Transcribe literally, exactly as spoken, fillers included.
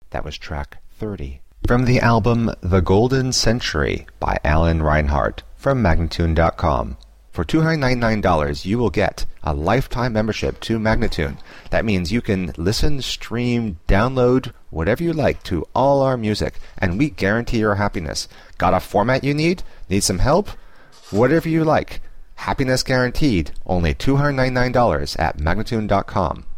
That was track thirty. From the album The Golden Century by Alan Reinhardt from Magnatune dot com. For two hundred ninety-nine dollars, you will get a lifetime membership to Magnatune. That means you can listen, stream, download, whatever you like to all our music, and we guarantee your happiness. Got a format you need? Need some help? Whatever you like. Happiness guaranteed. Only two hundred ninety-nine dollars at Magnatune dot com.